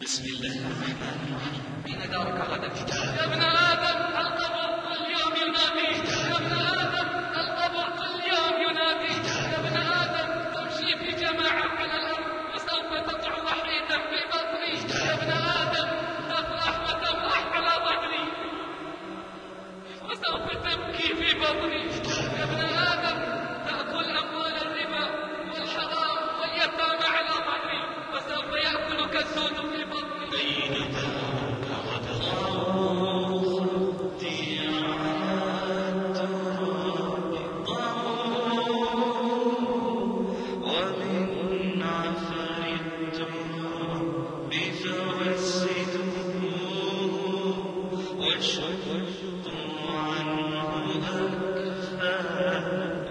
بسم الله الرحمن الرحيم. أين دارك غدا؟ يا ابن آدم القبر كل يوم يناديك، يا ابن آدم القبر كل يوم يناديك، يا ابن آدم تمشي في جماعة على الأرض وسوف تقع وحيدا في بطني، يا ابن آدم تفرح وتمرح على ظهري وسوف تبكي في بطني، يا ابن آدم تأكل أموال الربا والحرام واليتامى على ظهري وسوف يأكلك السود في بطني. أين دارك غدا؟ ومن عفر التراب فوسدوه وشقوا عنه أكفاء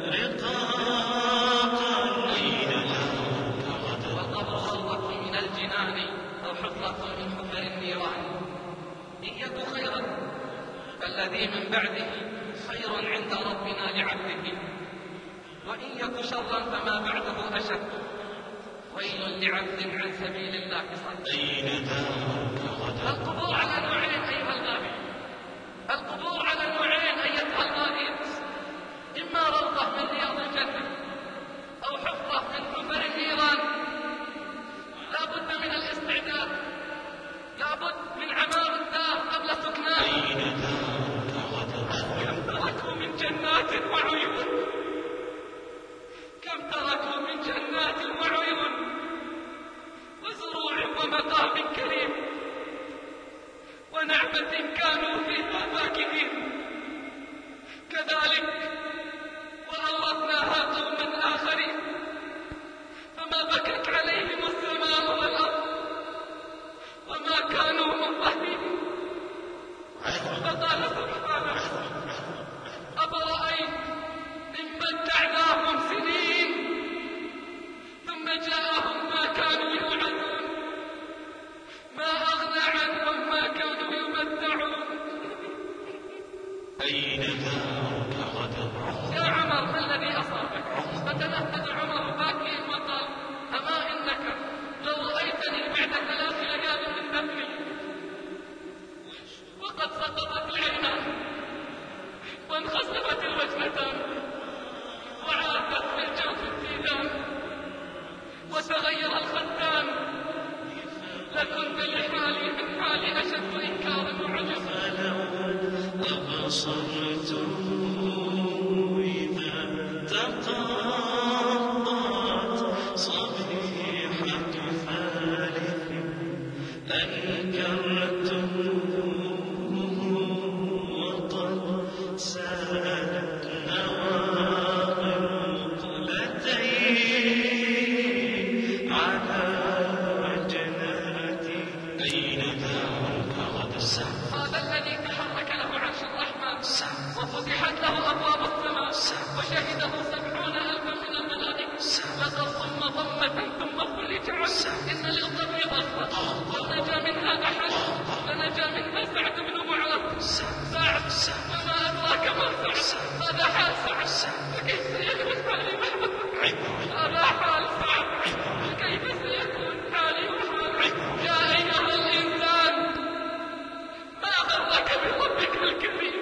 رقاقا. أين دارك غدا؟ والقبر روضة من الجنان أو حفرة من حفر النيران. إن يك خيرا فالذي من بعده خير عند ربنا لعبده، وإن يك شرا فما بعده أشد. ويل لعبد عن سبيل الله صد. أين دارك غدا؟ القبور على نوعين أيها الغابي، القبور على نوعين أيتها الغابية، إما روضة من رياض الجنة أو حفرة من حفر النيران. لا بد من الاستعداد، لا بد من عمار الدار قبل سكنها. أين دارك غدا؟ كم تركوا من جنات وعيون، كم تركوا من جنات وعيون وزروع ومقام كريم ونعمة كانوا فيها فاكهين. كذلك وأورثناها قوما آخرين فما بكت عليهم السماء والأرض وما كانوا منظرين. فقال سبحانه: أفرأيت إن متعناهم سنين ثم جاءهم ما كانوا يوعدون ما أغنى عنهم ما كانوا يمتعون. أين دارك غدا؟ يا عمر ما الذي أصابك؟ فتنهد عمر باكيا وقال: أما إنك لو رأيتني بعد 3 ليال من دفني وقد سقطت العينان وانخسفت الوجنتان وعادت في الجوف الديدان وتغير الختان لكنت لحالي من حالي أشد إنكارا وعجزا. فلو أبصرته إذا تقاطعت صبيحة ثالث أنكرته وقد سالت نواقل مقلتين على وجناتي. أين دارك غدا؟ هذا الذي تحرك له عرش الرحمن وفتحت له أبواب السماء وشهده 70,000 من الملائكة. لقد ضم ضمة ثم خلج عنه. إن للقبر ضربة ونجا منها أحد فنجا منها سعد بن معاذ. سعد وما أدراك ما سعد؟ هذا حال سعد فكيف سيكون حالي وحالك؟ هذا حال سعد فكيف سيكون حالي وحالك؟ يا أيها الإنسان ما غرك بربك الكريم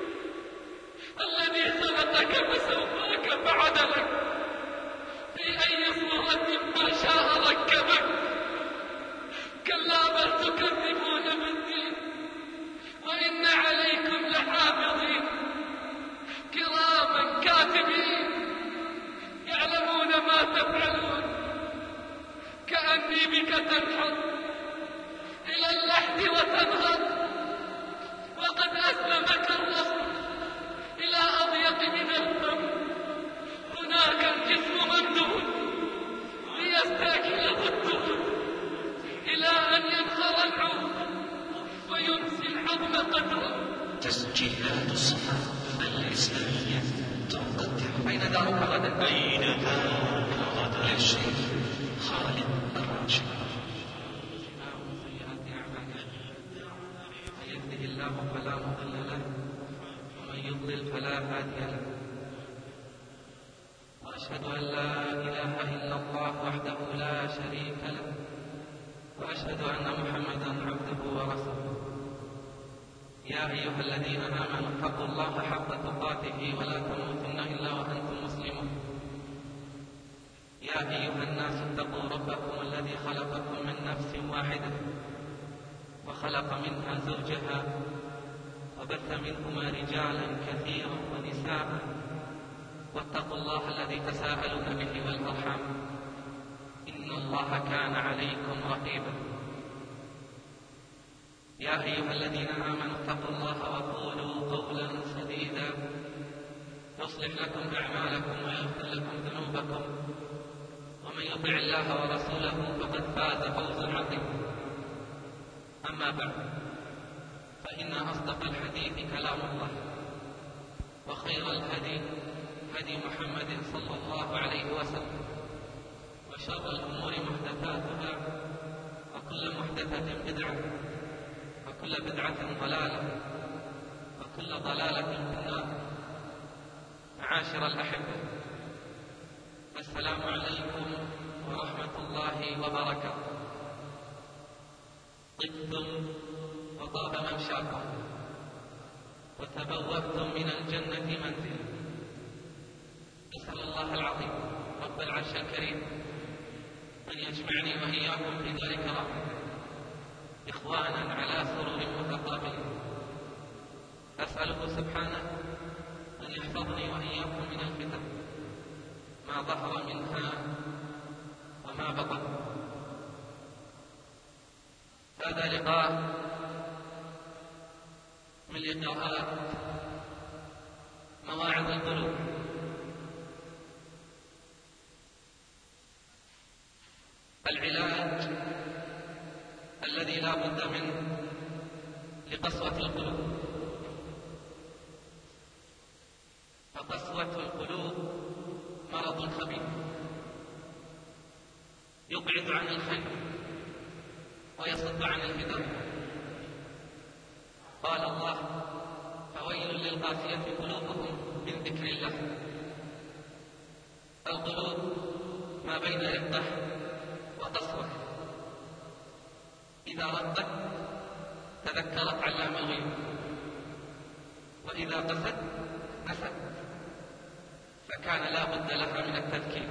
الذي خلقك فسواك فعدلك في أي صورة ما شاء ركبك. كلا بل تكذبون بالدين وإن عليكم لحافظين كراما كاتبين يعلمون ما تفعلون. كأني بك تنحط إلى اللحد وتنغط وقد أسلمك الرب إلى أضيق من الفم. هناك الجسم ممدود ليستأكله الدود إلى أن ينخر العود ويمسي العظم قدره. تسجيلات الصفا الإسلامية تقدم أين دارك غدا؟ أين دارك غدا؟ للشيخ خالد الراشد. من يهده الله فلا مضل له ومن يضلل فلا هادي له. وأشهد أن لا إله إلا الله وحده لا شريك له وأشهد أن محمدا عبده ورسوله. يا أيها الذين آمنوا اتقوا الله حق تقاته ولا تموتن إلا وأنتم مسلمون. يا أيها الناس اتقوا ربكم الذي خلقكم من نفس واحدة وخلق منها زوجها وبث منهما رجالا كثيرا ونساء واتقوا الله الذي تساءلون به والأرحام إن الله كان عليكم رقيبا. يا أيها الذين آمنوا اتقوا الله وقولوا قولا سديدا يصلح لكم أعمالكم ويغفر لكم ذنوبكم ومن يطع الله ورسوله فقد فاز فوزا عظيما. أما بعد، فإن أصدق الحديث كلام الله وخير الهدي هدي محمد صلى الله عليه وسلم وشر الأمور محدثاتها وكل محدثة بدعة وكل بدعة ضلالة وكل ضلالة في النار. معاشر الأحبة، السلام عليكم ورحمة الله وبركاته. طبتم وطاب ممشاكم وتبوأتم من الجنة منزلا. أسأل الله العظيم رب العرش الكريم أن يجمعني وإياكم في ذلك رحمة إخوانا على سرر متقابلين. أسأله سبحانه أن يحفظني وإياكم من الفتن ما ظهر منها وما بطن. هذا لقاء من لقاءات مواعظ القلوب. العلاج الذي لا بد منه لقسوة القلوب. فقسوة القلوب مرض خبيث يبعد عن الخير ويصد عن الهداية. قال الله: فويل للقاسية قلوبهم من ذكر الله. القلوب ما بين رقة وقسوة، إذا رقت تذكرت علام الغيوب، وإذا قست نست، فكان لا بد لها من التذكير.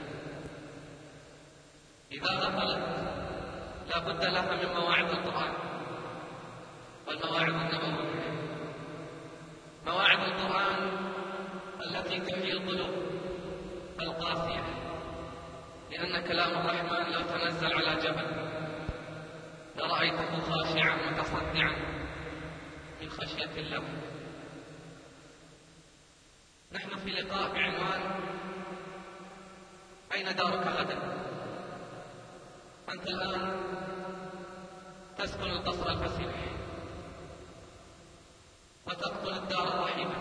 إذا غفلت لا بد لها من مواعظ القرآن والمواعظ النبوية. مواعظ القرآن التي تحيي القلوب القاسية، لأن كلام الرحمن لو تنزل على جبل لرأيته خاشعا متصدعا من خشية الله. نحن في لقاء بعنوان أين دارك غدا؟ أنت الآن تسكن القصر الفسيح وتدخل الدار الرحيمة،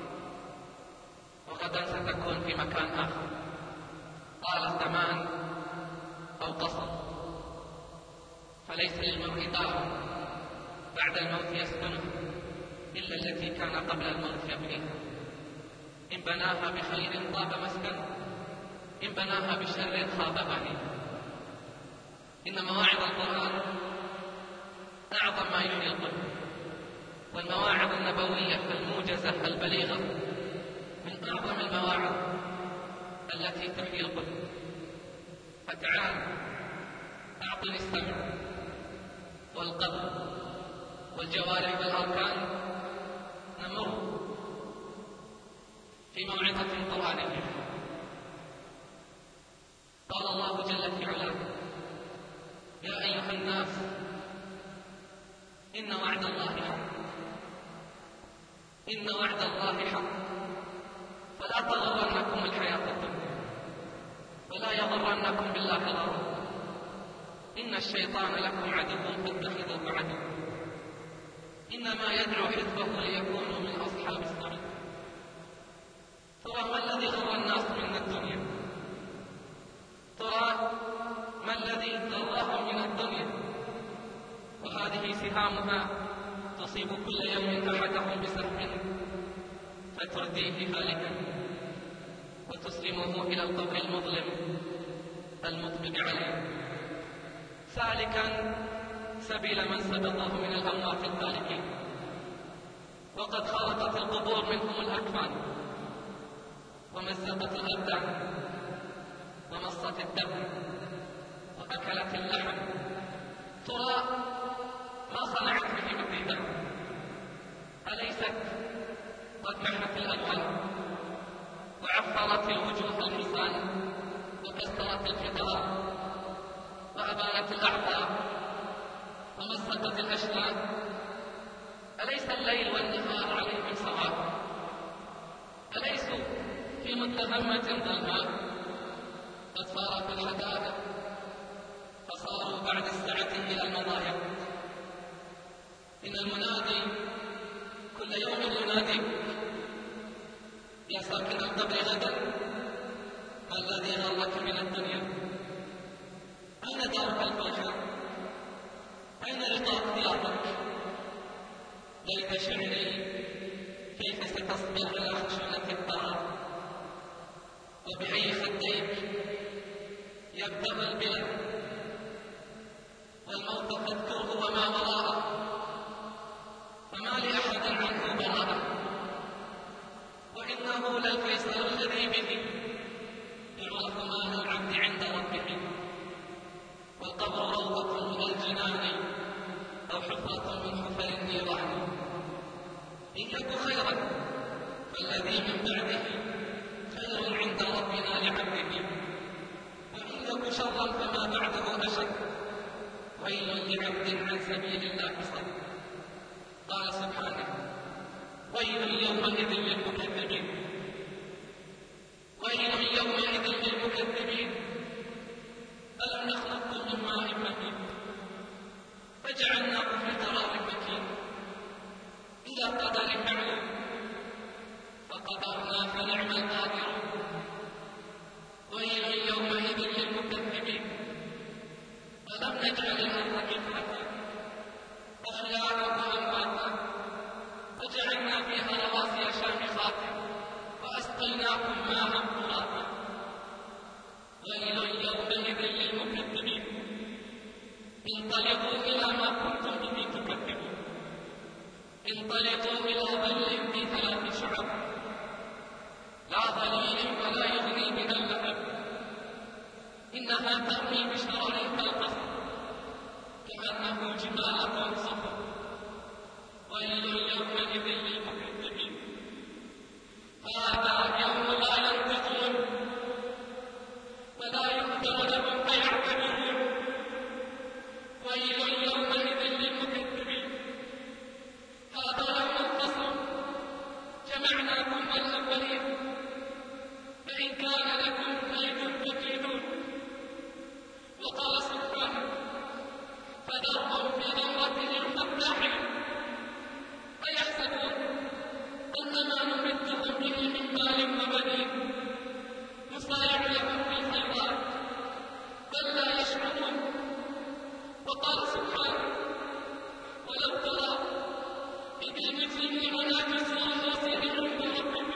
وغدا ستكون في مكان آخر، طال الزمان أو قصر. فليس للمرء دار بعد الموت يسكنها إلا التي كان قبل الموت يبنيها. إن بناها بخير طاب مسكنه، إن بناها بشر خاب بنيها. إن مواعظ القرآن أعظم ما يحيي القلب، والمواعظ النبوية الموجزة البليغة من أعظم المواعظ التي تحيي القلب. فتعال أعطني السمع والقلب والجوارح والأركان، نمر في موعظة قرآنية. قال الله جل في علاه: يا أيها الناس إن وعد الله حق، إن وعد الله حق، فلا تغرنكم الحياة الدنيا ولا يغرنكم بالله الغرور، إن الشيطان لكم عدو فاتخذوه عدوا، إنما يدعو حزبه ليكونوا من أصحاب السعير. ترى ما الذي غر الناس من الدنيا؟ ترى ما الذي غرهم من الدنيا؟ وهذه سهامها تصيب كل يوم أحدهم بسهم فترديه هالكا وتسلمه إلى القبر المظلم المطبق عليه، سالكا سبيل من سبقه من الأموات الهالكين. وقد خرقت القبور منهم الأكفان، ومزقت الأبدان، ومصت الدم، وأكلت اللحم. ترى ما صنعت به مفيدا؟ أليست قد محت الألوان، وعفرت الوجوه الحسان، وكسرت الفطار، وأبانت الأعضاء، ومزقت الأشلاء؟ أليس الليل والنهار عليهم سواء؟ أليسوا في متهمة ظلماء؟ قد فارقوا الحدائق، فصاروا بعد السعة إلى المضايق. إن المنادي كل يوم يناديك: يا ساكن القبر غدا، ما الذي غرك من الدنيا؟ أين دارك الفرحة؟ أين رضاك ثيابك؟ ليت شعري كيف ستصبر على خشونة الدار، وبأي خديك يبدأ البلد، والموت فاذكره وما وراءه، فما لأحد عنه براءة. وإنه للفيصل الذي به يعرف مال العبد عند ربه، والقبر روضة من الجنان أو حفرة من حفر النيران. إن يك خيرا فالذي من بعده خير عند ربنا لعبده، وإن يك شرا فما بعده أشد، ويل لعبد عن سبيل الله صد. قال سبحانه: ويل يومئذ للمكذبين، ويل يومئذ للمكذبين. ألم نخلقكم من ماء مهين فجعلناه في قرار مكين إلى قدر معلوم فقدرنا فنعم القادرون. ويل يومئذ للمكذبين. ألم نجعل الأرض كفاتا أحياء وأمواتا وجعلنا فيها رواسي شامخات وأسقيناكم ماء فراتا. ويل يومئذ للمكذبين. انطلقوا إلى ما كنتم به تكذبون. انطلقوا إلى ظل ذي 3 شعب، لا ظليل ولا يغني من اللهب، إنها ترمي بشرر كالقصر كأنه جمالة صفر. ويل يومئذ للمكذبين. هذا يوم لا ينطقون ولا يؤذن لهم فيعتذرون. ويل يومئذ للمكذبين. هذا يوم الفصل، جمعناكم والأولين، فإن كان لكم كيد فكيدون. وقال سبحانه: فذرهم في غمرتهم حتى حين أيحسبون أنما نمدهم به من مال وبنين نسارع لهم في الخيرات بل لا يشعرون. وقال سبحانه: ولو ترى إذ المجرمون ناكسوا رؤوسهم عند ربهم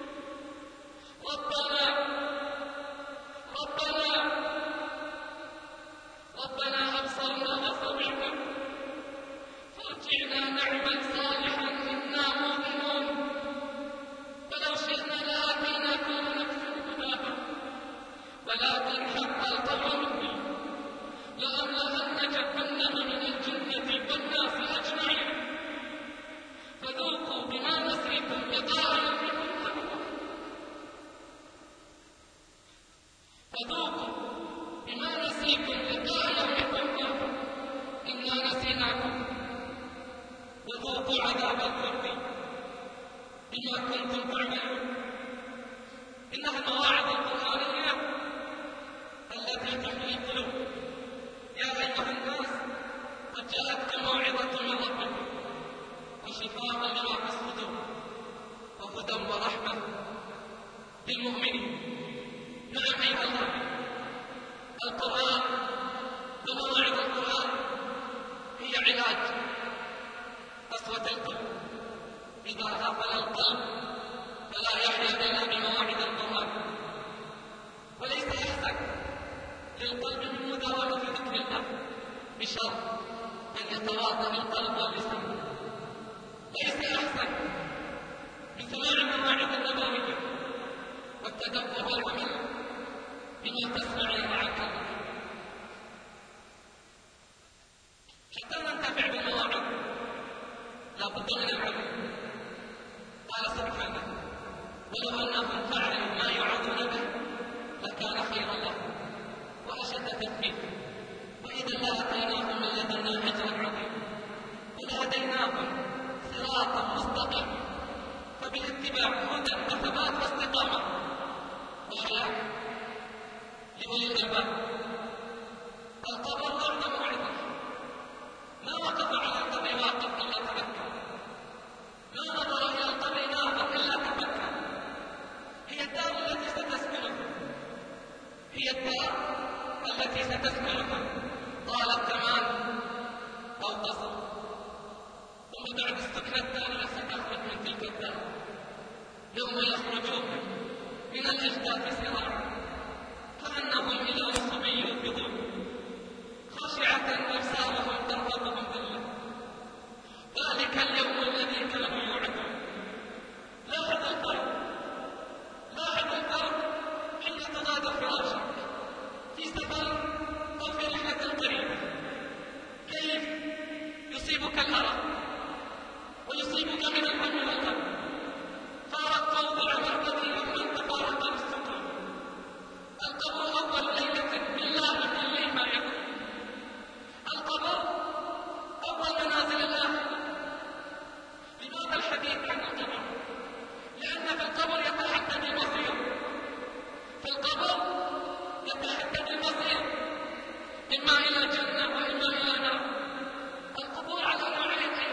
ربنا أبصرنا وسمعنا فارجعنا نعمل صالحا إنا مؤمنون. ولو شئنا لآتينا كل نفس هداها ولكن حق القول مني لأملأن جهنم من الجنة والناس أجمعين. فذوقوا بما نسيتم لقاء يومكم هذا. فذوقوا بما نسيتم لقاء يومكم هذا إنا نسيناكم وذوقوا عذاب الخلد بما كنتم تعملون. إنها المواعظ القرآنية التي تحيي القلوب. يا أيها الناس قد جاءتكم موعظة من ربكم وشفاء لما في الصدور وهدى ورحمة للمؤمنين. نعم أيها الله، القرآن ومواعظ القرآن هي علاج قسوة القلب. إذا غفل القلب فلا يحيا إلا بمواعظ القرآن. وليس أحسن للقلب من مداومة ذكر الله بشر أن يتواطأ القلب واللسان. ليس أحسن بسماع المواعظ النبوية والتدبر والعمل بما تسمع معك الله حتى ننتفع بالمواعظ. لا بد من العمل. قال سبحانه: ولو أنهم فعلوا ما يوعظون به لكان خيرا لهم وأشد تثبيتا وإذا لآتيناهم من لدنا أجرا عظيما ولهديناهم صراطا مستقيما. فبالاتباع هدى وثبات واستقامة وحياة لأولي الألباب. القبر أعظم موعظة. ما وقف على القبر واقف إلا تفكر، ما نظر إلى القبر ناظر إلا تفكر. هي الدار التي ستسكنها، هي الدار التي ستسكنها، طالت زمان أو قصر. ثم بعد السكنة الثانية ستخرج من تلك الدار يوم يخرجون من الأجداث سراعا كأنهم إلى نصب يوقظون خاشعة أبصارهم ترهقهم ذلة. ذلك اليوم الذي كانوا يوعدون. لاحظ الفرق حين تغادر فراشك في سفر أو في رحلة قريبة، كيف يصيبك الأرق ويصيبك من الهم والغم. فارق موضع مركبي يوما تفارق بالسكون. القبر أول ليلة بالله كل ما يكون. القبر أول منازل الآخرة. لماذا الحديث عن القبر؟ لأن في القبر يتحدد المصير. في القبر يتحدد المصير، إما إلى جنة وإما إلى نار. القبور على نوعين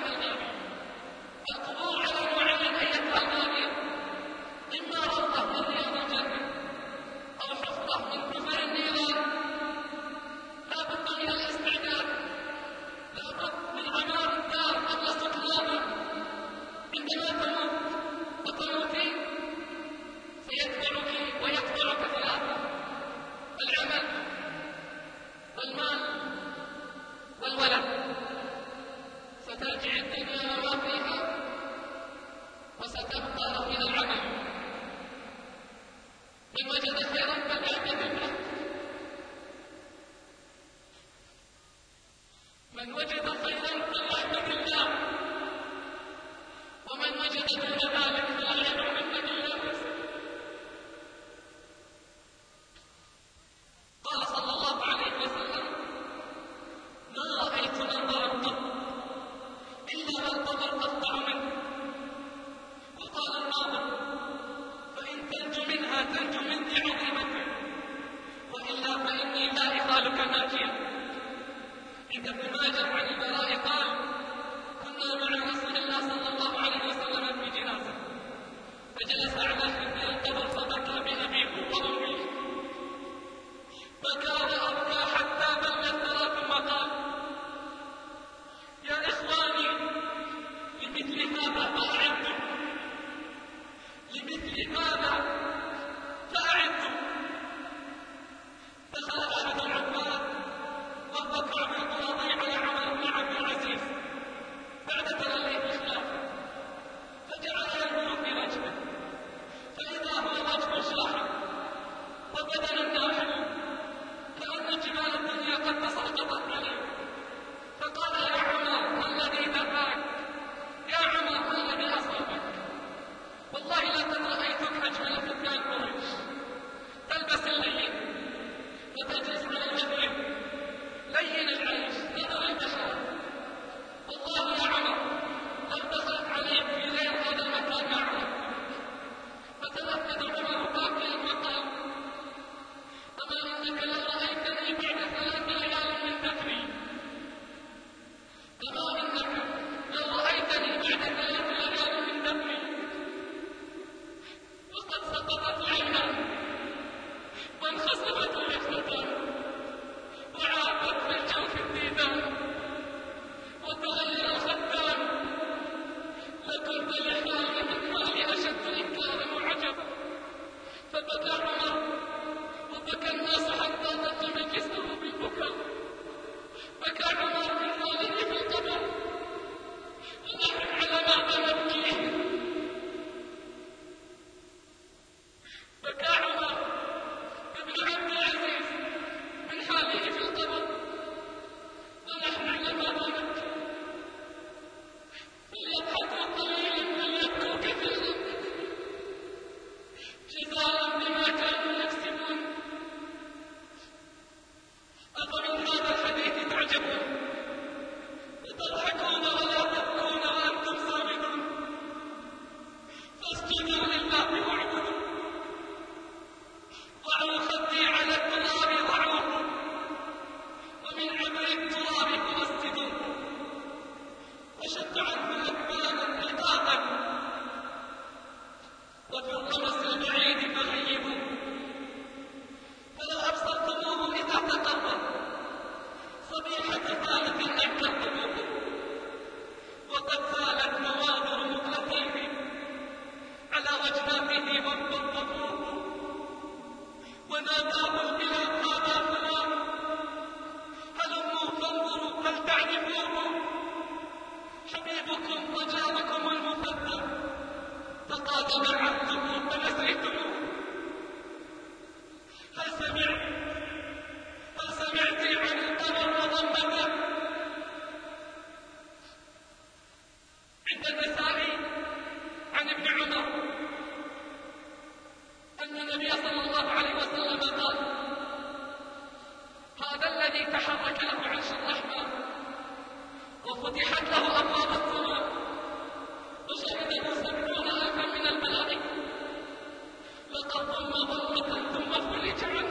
وفتحت له أبواب السماء وشهده 70,000 من الملائكة. لقد ضم ضمة ثم فرج عنه.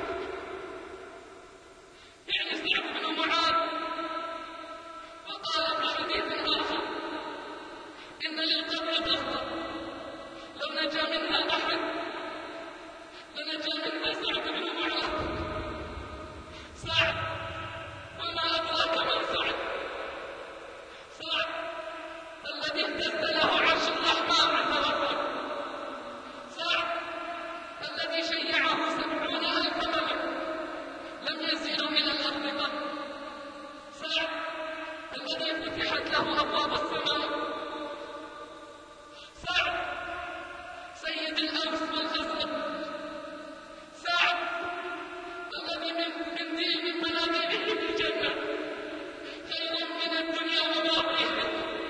يعني سعد بن معاذ وقال في حديث آخر إن للقبر قبضة لو نجا منها أحد لنجا منها سعد بن معاذ. سعد وما أدراك من سعد؟ سعد الذي اهتز له عرش الرحمن عند ربه. سعد الذي شيعه 70,000 ملك لم يسيروا إلى الأرض قط. سعد الذي فتحت له أبواب السماء. سعد سيد الأوس والخزرج. سعد الذي من دين منازله في الجنة خير من الدنيا وما فيها.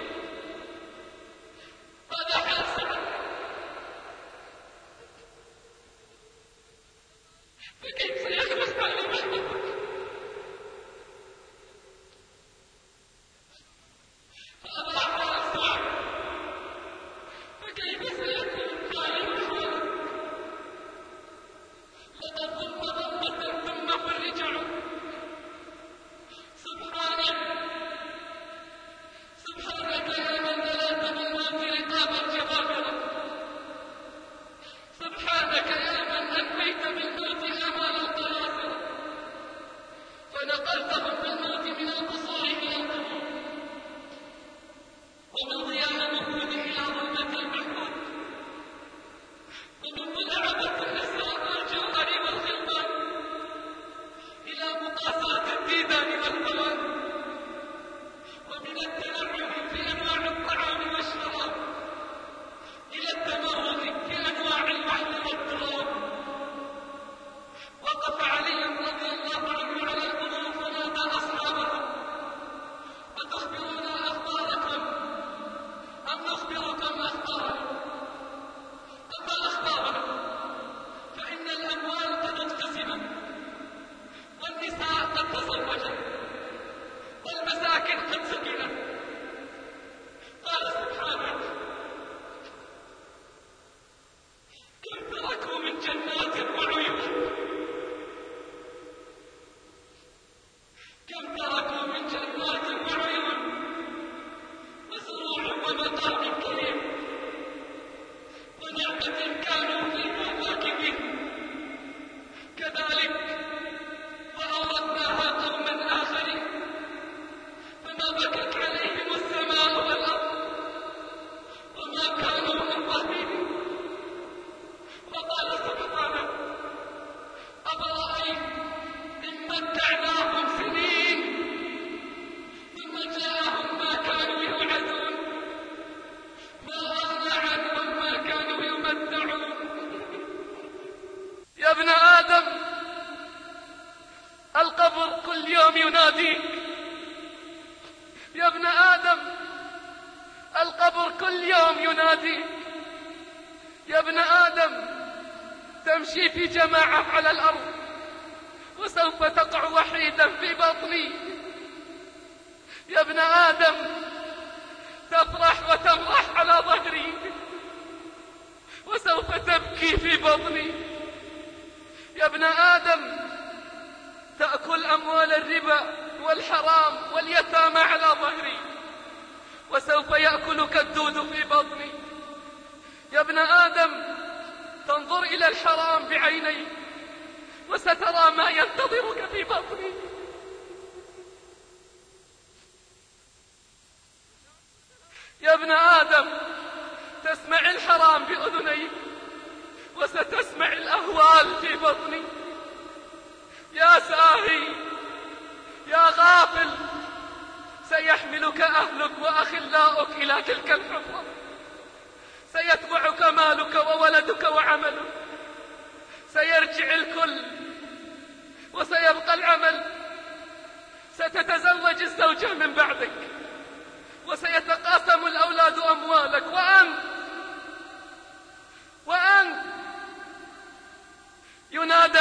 هذا حال سعد. فكيف سيخلص على محبتك؟ هذا حال سعد. فكيف سيكون حالي وحالك؟ لقد ضم ضمة ثم فرج عنه. سبحانك يا من دللت بالموت رقاب الجبابرة. سبحانك يا من أنهيت بالموت آمال القياصرة فنقلتهم بالموت من القصور إلى القبور ومن ضياء الوجود إلى ظلمة المحمود ومن ملاعبة النساء والجوهر والخلقان إلى مقاساة الديدان والهوان ومن التنعم في أنواع الطعام والشراب إلى التمرد في أنواع الوحل والتراب. وقف علي رضي الله عنه على القبور فنادى أصحابه أتخبرون أخباركم أم نخبركم أخبارنا؟ أما أخبارنا فإن الأموال قد اقتسمت والنساء قد تزوجت والمساكن قد سكنت. قال سبحانه كم تركوا من جنات وعيون. كم تركوا من جنات وعيون وزروع ومقام كريم ونعمة كانوا فيها فاكهين. كذلك وأورثناها قوما آخرين فما بكت عليهم السماء والأرض وما كانوا منظرين. وقال سبحانه أفرأيت إن متعناهم سنين ثم جاءهم ما كانوا يوعدون ما أغنى عنهم ما كانوا يمتعون. يا ابن آدم القبر كل يوم يناديك. يا ابن آدم القبر كل يوم يناديك. يا ابن آدم تمشي في جماعة على الأرض وسوف تقع وحيدا في بطني. يا ابن آدم تفرح وتمرح على ظهري وسوف تبكي في بطني. يا ابن آدم تأكل أموال الربا والحرام واليتامى على ظهري وسوف يأكلك الدود في بطني. يا ابن آدم تنظر إلى الحرام بعينيك وسترى ما ينتظرك في بطني. يا ابن آدم تسمع الحرام بأذنيك وستسمع الأهوال في بطني. يا ساهي يا غافل سيحملك أهلك وأخلاؤك إلى تلك الحفرة. سيتبعك مالك وولدك وعملك. سيرجع الكل وسيبقى العمل. ستتزوج الزوجة من بعدك وسيتقاسم الأولاد أموالك وأنت ينادى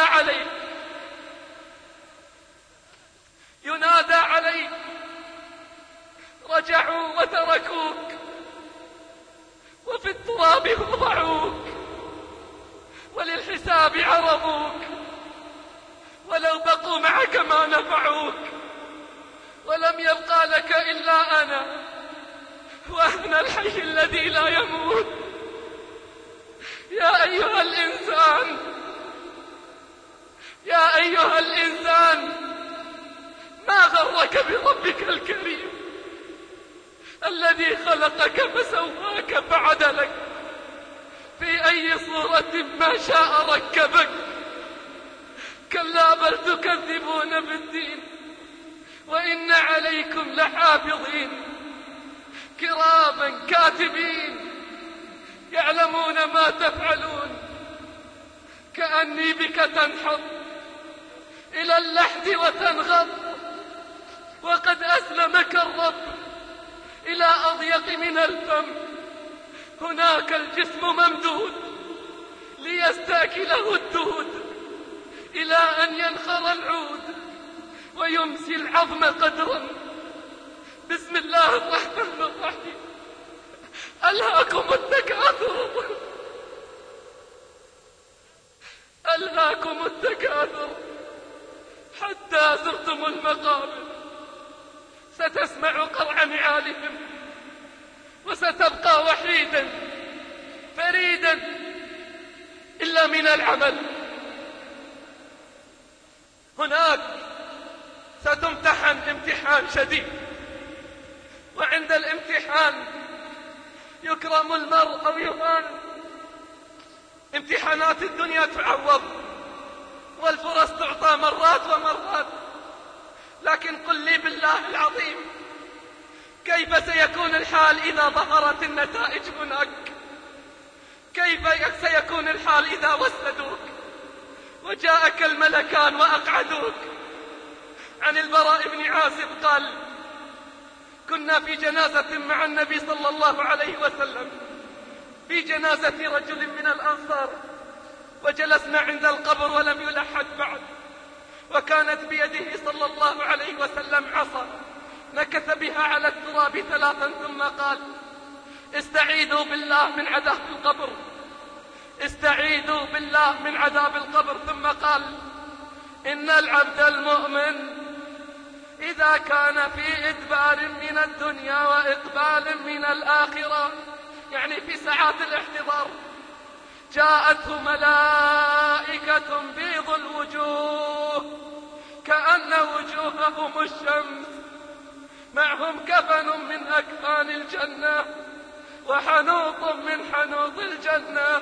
عليك رجعوا وتركوك وفي التراب وضعوك وللحساب عرضوك، ولو بقوا معك ما نفعوك، ولم يبقى لك إلا أنا، وأنا الحي الذي لا يموت. يا أيها الإنسان، يا أيها الإنسان، ما غرك بربك الكريم الذي خلقك فسواك فعدلك، في أي صورة ما شاء ركبك. كلا بل تكذبون بالدين وإن عليكم لحافظين كراما كاتبين يعلمون ما تفعلون. كأني بك تنحط إلى اللحد وتنغض، وقد أسلمك الرب إلى أضيق من الفم. هناك الجسم ممدود ليستأكله الدود، إلى أن ينخر العود ويمسي العظم قدرا. بسم الله الرحمن الرحيم. ألهاكم التكاثر، ألهاكم التكاثر حتى زرتم المقابر. ستسمع قرع نعالهم وستبقى وحيدا فريدا إلا من العمل. هناك ستمتحن امتحان شديد، وعند الامتحان يكرم المرء أو يهان. امتحانات الدنيا تعوض والفرص تعطى مرات ومرات، لكن قل لي بالله العظيم، كيف سيكون الحال إذا ظهرت النتائج هناك؟ كيف سيكون الحال إذا وسدوك وجاءك الملكان وأقعدوك؟ عن البراء بن عازب قال: كنا في جنازة مع النبي صلى الله عليه وسلم، في جنازة رجل من الأنصار، وجلسنا عند القبر ولم يلحد بعد، وكانت بيده صلى الله عليه وسلم عصا نكث بها على التراب 3 ثم قال: استعيذوا بالله من عذاب القبر، استعيذوا بالله من عذاب القبر. ثم قال: إن العبد المؤمن إذا كان في إدبار من الدنيا وإقبال من الآخرة، يعني في ساعات الاحتضار، جاءته ملائكة بيض الوجوه كأن وجوههم الشمس، معهم كفن من أكفان الجنة وحنوط من حنوط الجنة،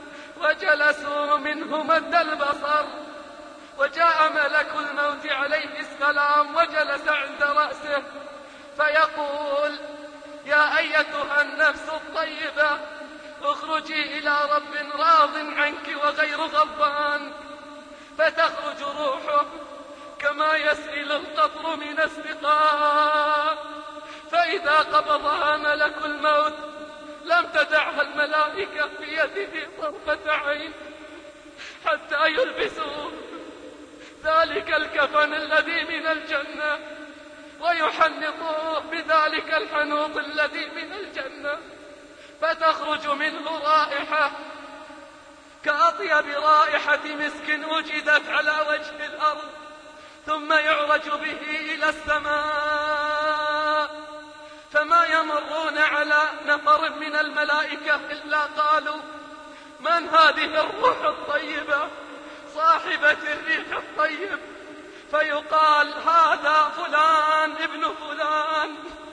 وجلسوا منه مد البصر، وجاء ملك الموت عليه السلام وجلس عند رأسه فيقول: يا أيتها النفس الطيبة اخرجي إلى رب راض عنك وغير غضبان. فتخرج روحه كما يسيل القطر من السقاء، فإذا قبضها ملك الموت لم تدعها الملائكة في يده طرفة عين حتى يلبسوه ذلك الكفن الذي من الجنة ويحنطوه بذلك الحنوط الذي من الجنة، فتخرج منه رائحة كأطيب رائحة مسك وجدت على وجه الأرض، ثم يعرج به إلى السماء، فما يمرون على نفر من الملائكة إلا قالوا: من هذه الروح الطيبة صاحبة الريح الطيب؟ فيقال: هذا فلان ابن فلان،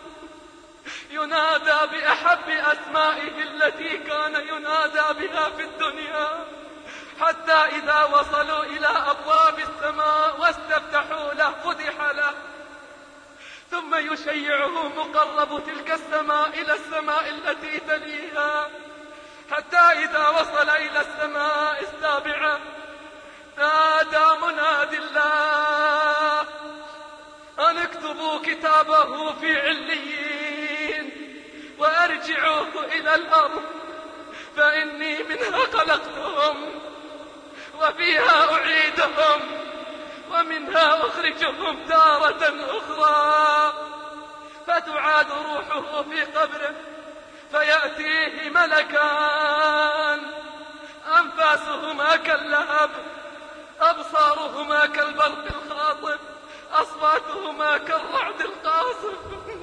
ينادى بأحب أسمائه التي كان ينادى بها في الدنيا، حتى إذا وصلوا إلى أبواب السماء واستفتحوا له فتح له، ثم يشيعه مقرب تلك السماء إلى السماء التي تليها، حتى إذا وصل إلى السماء السابعة نادى مناد الله: أن اكتبوا كتابه في عليين وأرجعوه إلى الأرض، فإني منها خلقتهم وفيها أعيدهم ومنها أخرجهم تارة أخرى. فتعاد روحه في قبره، فيأتيه ملكان أنفاسهما كاللهب، أبصارهما كالبرق الخاطف، أصواتهما كالرعد القاصف،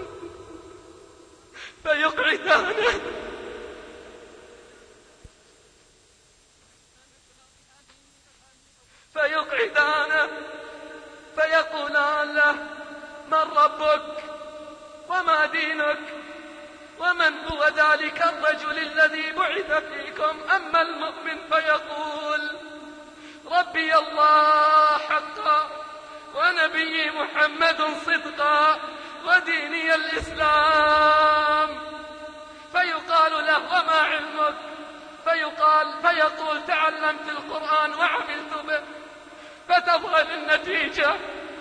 فيقعدانه فيقولان له: من ربك وما دينك ومن هو ذلك الرجل الذي بعث فيكم؟ أما المؤمن فيقول: ربي الله حقا، ونبي محمد صدقا، وديني الإسلام. فيقال له: وما علمك؟ فيقول: تعلمت القرآن وعملت به. فتظهر النتيجة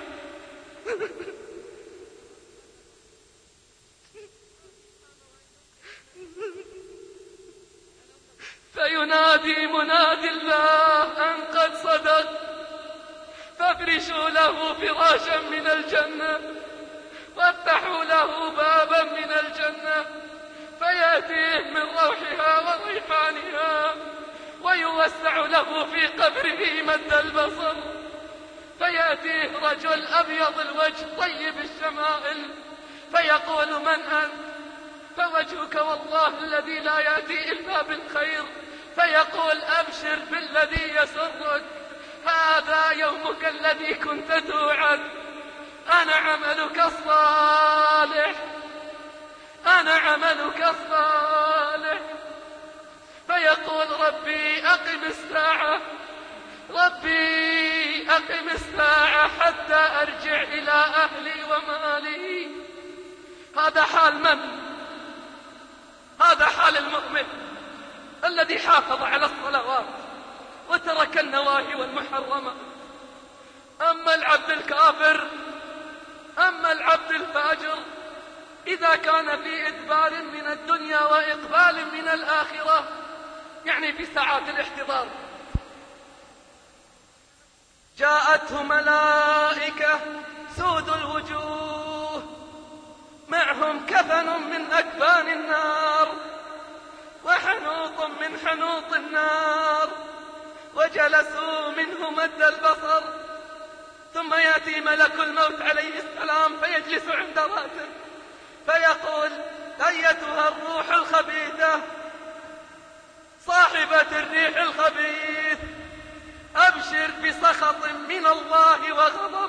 فينادي منادي الله أن قد صدق، فافرشوا له فراشا من الجنة، وافتحوا له بابا من الجنة، فيأتيه من روحها وريحانها، ويوسع له في قبره مد البصر، فيأتيه رجل أبيض الوجه طيب الشمائل، فيقول: من أنت؟ فوجهك والله الذي لا يأتي إلا بالخير. فيقول: أبشر بالذي يسرك، هذا يومك الذي كنت توعد، أنا عملك الصالح، أنا عملك الصالح. فيقول: ربي أقم الساعة، ربي أقم الساعة حتى أرجع إلى أهلي ومالي. هذا حال من؟ هذا حال المؤمن الذي حافظ على الصلوات وترك النواهي والمحرمات. أما العبد الكافر، أما العبد الفاجر، إذا كان في إدبار من الدنيا وإقبال من الآخرة، يعني في ساعات الاحتضار، جاءته ملائكة سود الوجوه، معهم كفن من أكفان النار، وحنوط من حنوط النار، وجلسوا منه مد البصر. ثم يأتي ملك الموت عليه السلام فيجلس عند رأسه، فيقول: أيتها الروح الخبيثة، صاحبة الريح الخبيث، أبشر بسخط من الله وغضب.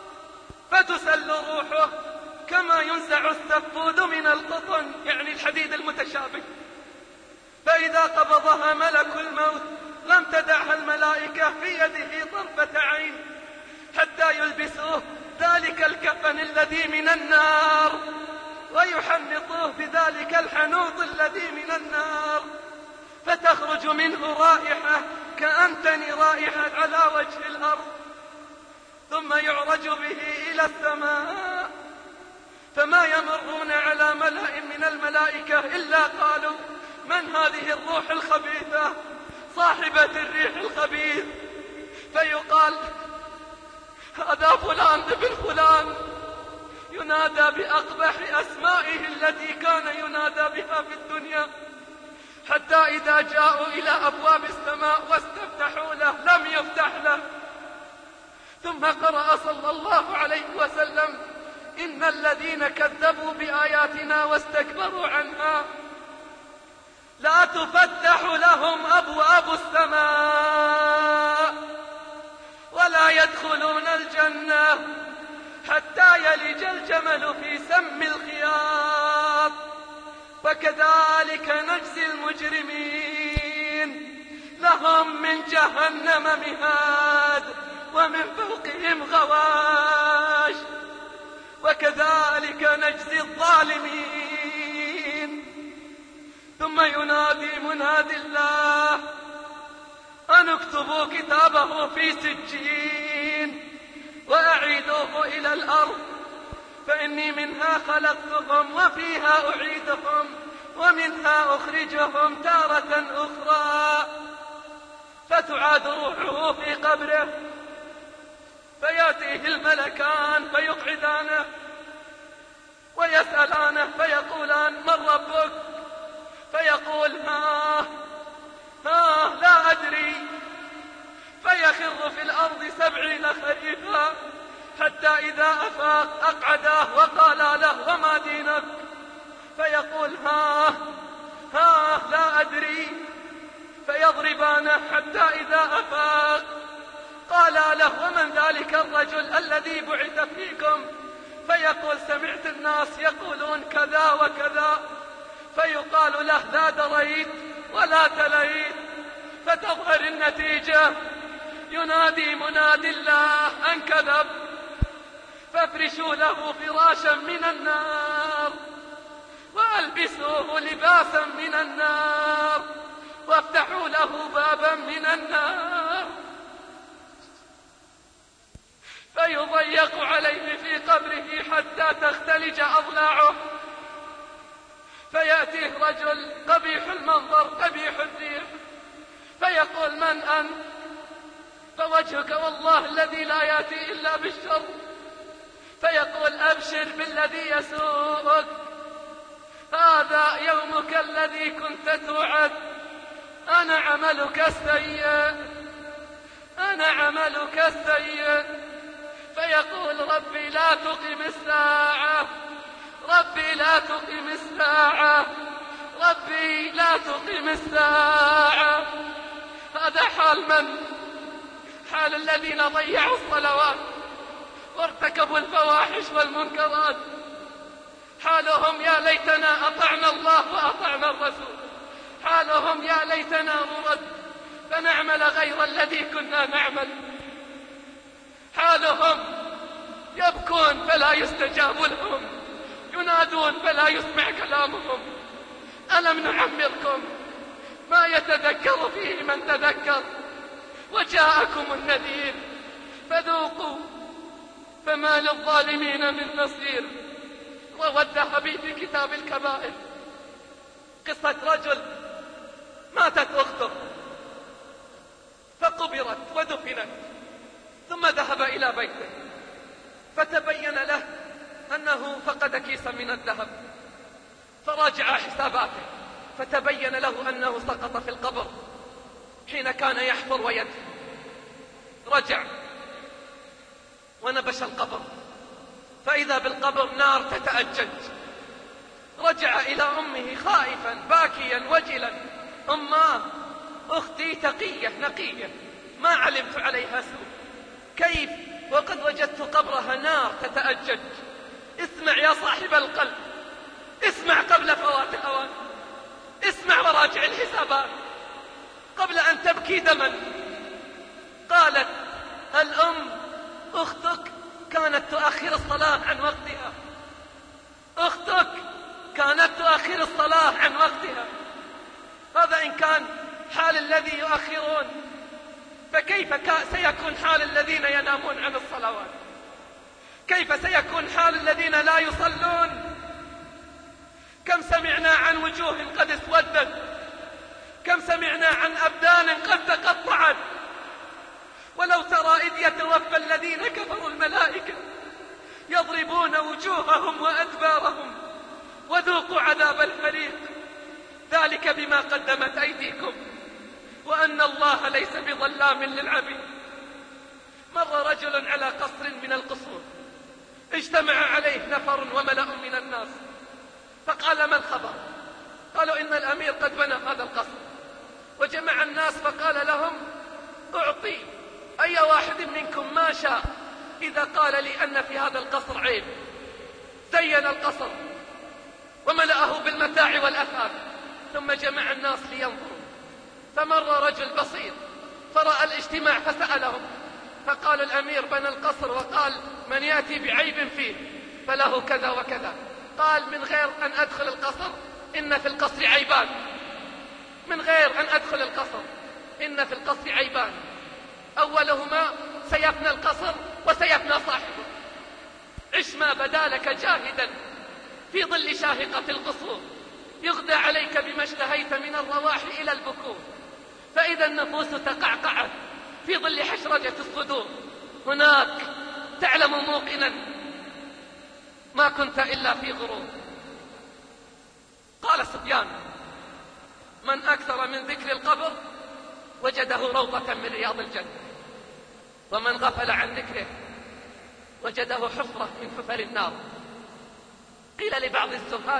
فتسل روحه كما ينزع السفود من القطن، يعني الحديد المتشابك. فإذا قبضها ملك الموت لم تدعها الملائكة في يده طرفة عين حتى يلبسوه ذلك الكفن الذي من النار، ويحنطوه بذلك الحنوط الذي من النار، فتخرج منه رائحة كأنتن رائحة على وجه الأرض. ثم يعرج به إلى السماء، فما يمرون على ملأ من الملائكة إلا قالوا: من هذه الروح الخبيثة صاحبة الريح الخبيث؟ فيقال: هذا فلان ابن فلان، ينادى بأقبح أسمائه التي كان ينادى بها في الدنيا، حتى إذا جاءوا إلى أبواب السماء واستفتحوا له لم يفتح له. ثم قرأ صلى الله عليه وسلم: إن الذين كذبوا بآياتنا واستكبروا عنها لا تفتح لهم أبواب السماء ولا يدخلون الجنة حتى يلج الجمل في سم الخياط، وكذلك نجزي المجرمين، لهم من جهنم مهاد ومن فوقهم غواش، وكذلك نجزي الظالمين. ثم ينادي منادي الله: أن اكتبوا كتابه في سجين وأعيدوه إلى الأرض، فإني منها خلقتهم وفيها أعيدهم ومنها أخرجهم تارة أخرى. فتعاد روحه في قبره، فيأتيه الملكان فيقعدانه، ويسألانه فيقولان من ربك؟ فيقول لا أدري، فيخر في الأرض 70 خريفا، حتى إذا أفاق أقعداه وقالا له وما دينك؟ فيقول لا أدري، فيضربانه حتى إذا أفاق قالا له ومن ذلك الرجل الذي بعث فيكم؟ فيقول سمعت الناس يقولون كذا وكذا. فيقال له لا دريت ولا تليت. فتظهر النتيجة، ينادي مناد الله أن كذب، فافرشوا له فراشا من النار وألبسوه لباسا من النار وافتحوا له بابا من النار، فيضيق عليه في قبره حتى تختلج أضلاعه. فيأتيه رجل قبيح المنظر قبيح الريح، فيقول من أنت؟ فوجهك والله الذي لا يأتي إلا بالشر. فيقول أبشر بالذي يسوءك، هذا يومك الذي كنت توعد، أنا عملك السيء. فيقول ربي لا تقم الساعة، ربي لا تقم الساعة، ربي لا تقم الساعة. هذا حال من؟ حال الذين ضيعوا الصلوات وارتكبوا الفواحش والمنكرات. حالهم يا ليتنا أطعنا الله وأطعنا الرسول، حالهم يا ليتنا نرد فنعمل غير الذي كنا نعمل. حالهم يبكون فلا يستجاب لهم، ينادون فلا يسمع كلامهم. ألم نعمركم ما يتذكر فيه من تذكر وجاءكم النذير فذوقوا فما للظالمين من نصير. روى الذهبي في كتاب الكبائر قصة رجل ماتت أخته فقبرت ودفنت، ثم ذهب إلى بيته فتبين له أنه فقد كيسا من الذهب، فراجع حساباته فتبين له أنه سقط في القبر حين كان يحفر ويدفن. رجع ونبش القبر فإذا بالقبر نار تتأجج. رجع إلى أمه خائفا باكيا وجلا: أماه، أختي تقية نقية ما علمت عليها سوء، كيف وقد وجدت قبرها نار تتأجج؟ اسمع يا صاحب القلب، اسمع قبل فوات الأوان، اسمع وراجع الحسابات قبل أن تبكي دما. قالت الأم: أختك كانت تؤخر الصلاة عن وقتها، أختك كانت تؤخر الصلاة عن وقتها. هذا إن كان حال الذي يؤخرون، فكيف سيكون حال الذين ينامون عن الصلوات؟ كيف سيكون حال الذين لا يصلون؟ كم سمعنا عن وجوه قد اسودت، كم سمعنا عن أبدان قد تقطعت. ولو ترى إذ يتوفى الذين كفروا الملائكة يضربون وجوههم وأدبارهم وذوقوا عذاب الحريق، ذلك بما قدمت أيديكم وأن الله ليس بظلام للعبيد. مر رجل على قصر من القصور، اجتمع عليه نفر وملأ من الناس، فقال: ما الخبر؟ قالوا: إن الأمير قد بنى هذا القصر. وجمع الناس فقال لهم: أعطي أي واحد منكم ما شاء إذا قال لي أن في هذا القصر عيب. زين القصر وملأه بالمتاع والأثاث، ثم جمع الناس لينظروا. فمر رجل بسيط فرأى الاجتماع فسألهم، فقال: الأمير بنى القصر وقال من يأتي بعيب فيه فله كذا وكذا. قال: من غير أن أدخل القصر إن في القصر عيبان، من غير أن أدخل القصر إن في القصر عيبان، أولهما سيفنى القصر وسيفنى صاحبه. عش ما بدا لك جاهدا في ظل شاهقة القصور، يغدى عليك بما اشتهيت من الرواح إلى البكور، فإذا النفوس تقعقعت في ظل حشرجة الصدور، هناك تعلم ما كنت إلا في غرور. قال سفيان: من أكثر من ذكر القبر وجده روضة من رياض الجنة، ومن غفل عن ذكره وجده حفرة من حفر النار. قيل لبعض الزهاد: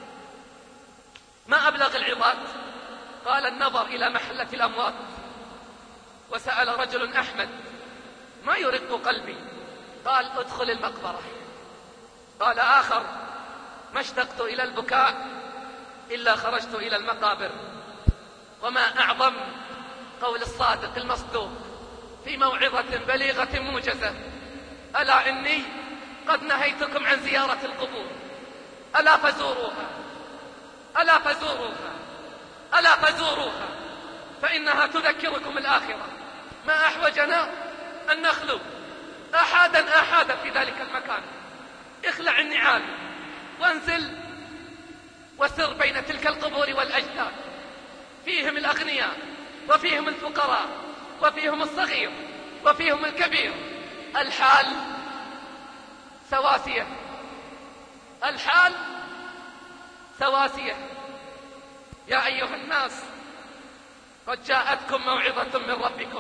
ما أبلغ العظات؟ قال: النظر إلى محلة الأموات. وسأل رجل أحمد: ما يرق قلبي؟ قال: ادخل المقبرة. قال آخر: ما اشتقت إلى البكاء إلا خرجت إلى المقابر. وما أعظم قول الصادق المصدوق في موعظة بليغة موجزة: ألا إني قد نهيتكم عن زيارة القبور، ألا فزوروها، ألا فزوروها، ألا فزوروها، فإنها تذكركم الآخرة. ما أحوجنا أن نخلو أحدا أحدا في ذلك المكان. اخلع النعال وانزل وسر بين تلك القبور والأجداد، فيهم الأغنياء وفيهم الفقراء وفيهم الصغير وفيهم الكبير. الحال سواسية، الحال سواسية. يا أيها الناس قد جاءتكم موعظة من ربكم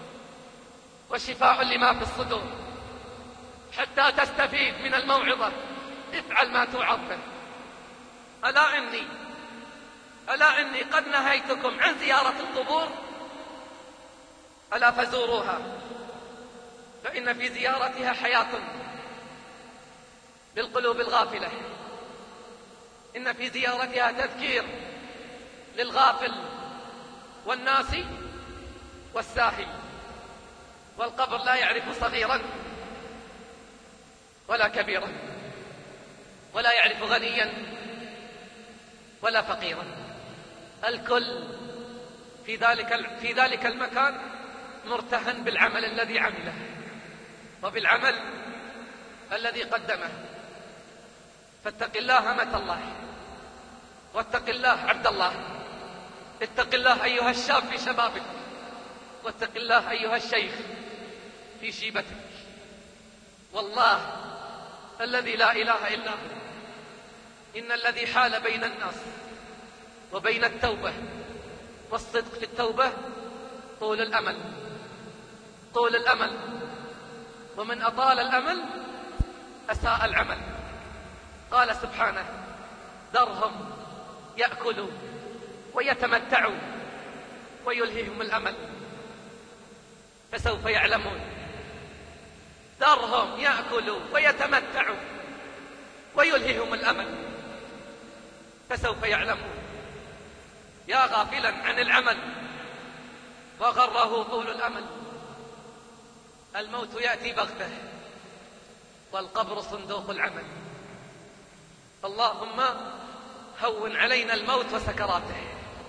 وشفاء لما في الصدور. حتى تستفيد من الموعظة افعل ما توعظ به. ألا إني قد نهيتكم عن زيارة القبور، ألا فزوروها، فإن في زيارتها حياة للقلوب الغافلة، إن في زيارتها تذكير للغافل والناسي والساهي. والقبر لا يعرف صغيرا ولا كبيرا، ولا يعرف غنيا ولا فقيرا. الكل في ذلك المكان مرتهن بالعمل الذي عمله وبالعمل الذي قدمه. فاتق الله أمة الله، واتق الله عبد الله، اتق الله أيها الشاب في شبابك، واتق الله أيها الشيخ في شيبتك. والله الذي لا إله إلا هو، إن الذي حال بين الناس وبين التوبة والصدق في التوبة طول الأمل، طول الأمل. ومن أطال الأمل أساء العمل. قال سبحانه: ذرهم يأكلوا ويتمتعوا ويلههم الأمل فسوف يعلمون. ذرهم يأكلوا ويتمتعوا ويلههم الأمل فسوف يعلمون. يا غافلا عن العمل وغره طول الأمل، الموت يأتي بغته والقبر صندوق العمل. اللهم هون علينا الموت وسكراته،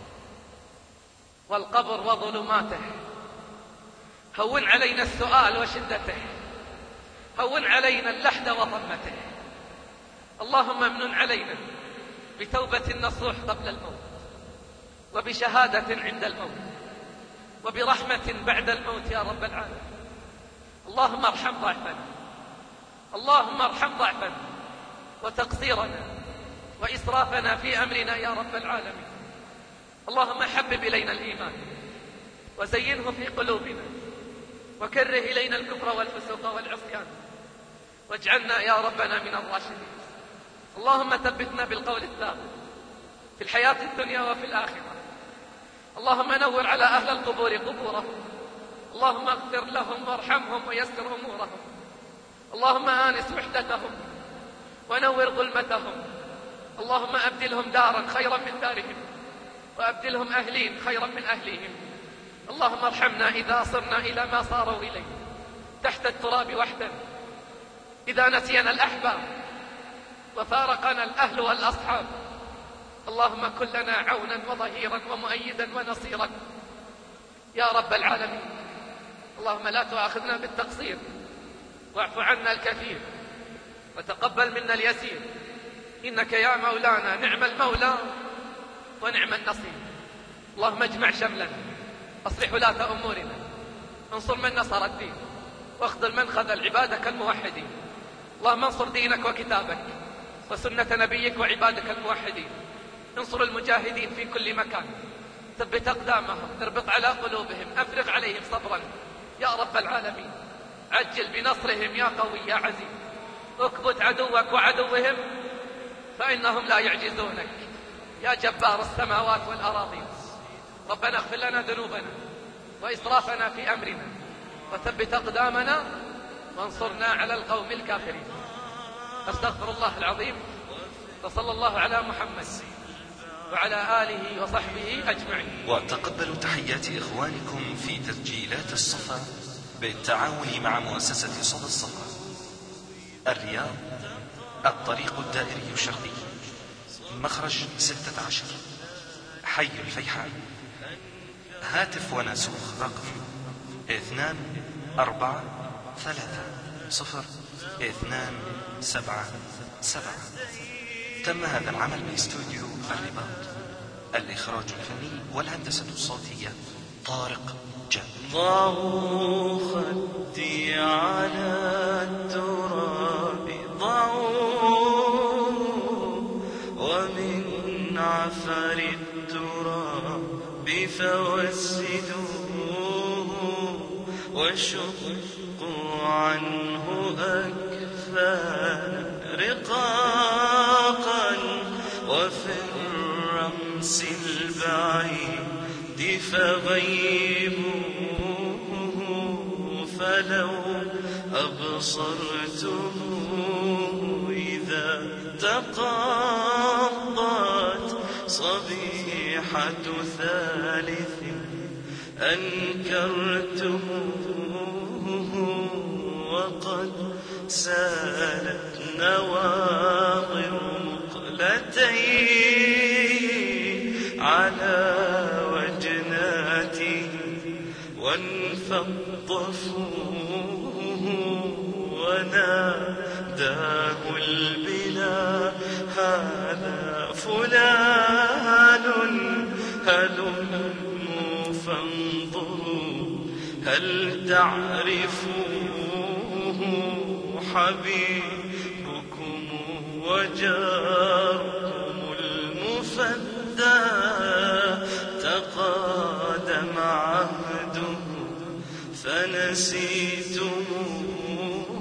والقبر وظلماته. هون علينا السؤال وشدته، هون علينا اللحد وضمته. اللهم امنن علينا بتوبة نصوح قبل الموت، وبشهادة عند الموت، وبرحمة بعد الموت يا رب العالمين. اللهم ارحم ضعفنا، اللهم ارحم ضعفنا وتقصيرنا وإسرافنا في أمرنا يا رب العالمين. اللهم حبب إلينا الإيمان وزينه في قلوبنا، وكره إلينا الكفر والفسوق والعصيان، واجعلنا يا ربنا من الراشدين. اللهم ثبتنا بالقول الثابت في الحياة الدنيا وفي الآخرة. اللهم نور على أهل القبور قبورهم، اللهم اغفر لهم وارحمهم ويسر أمورهم. اللهم آنس وحدتهم ونور ظلمتهم. اللهم أبدلهم دارا خيرا من دارهم، وأبدلهم أهلين خيرا من أهليهم. اللهم ارحمنا إذا صرنا إلى ما صاروا إليه تحت التراب وحدا، إذا نسينا الأحباب وفارقنا الأهل والأصحاب. اللهم كن لنا عونا وظهيرا ومؤيدا ونصيرا يا رب العالمين. اللهم لا تؤاخذنا بالتقصير، واعف عنا الكثير، وتقبل منا اليسير، إنك يا مولانا نعم المولى ونعم النصير. اللهم اجمع شملنا، أصلح ولاة أمورنا، انصر من نصر الدين، واخذل من خذل عبادك الموحدين. اللهم انصر دينك وكتابك وسنة نبيك وعبادك الموحدين. انصر المجاهدين في كل مكان، ثبت أقدامهم، اربط على قلوبهم، أفرغ عليهم صبرا يا رب العالمين. عجل بنصرهم يا قوي يا عزيز. اكبت عدوك وعدوهم فإنهم لا يعجزونك يا جبار السماوات والأراضين. ربنا اغفر لنا ذنوبنا وإسرافنا في أمرنا وثبت أقدامنا وانصرنا على القوم الكافرين. أستغفر الله العظيم، وصلى الله على محمد وعلى آله وصحبه أجمعين. وتقبلوا تحيات إخوانكم في تسجيلات الصفا بالتعاون مع مؤسسة صدى الصفا. الرياض، الطريق الدائري الشرقي، مخرج 16، حي الفيحاء. هاتف وناسوخ رقم 24300277. تم هذا العمل باستوديو الرباط. الإخراج الفني والهندسة الصوتية طارق جابر. ضعوا خدي على التراب، ضعوا ومن عفر التراب فوسدوه، وشقوا عنه أكفانا رقاقا، وفي الرمس البعيد فغيبوه، فلو أبصرتموه إذا تقضت صبيحة ثالث أنكرتموه، وقد سالت نواظر مقلتين على وجناته، وانفض فوه وناداه البلا، هذا فلان هلموا فانظروا هل تعرفوه، حبيبكم وجاركم المفدى، تقادم عهده فنسيتموه،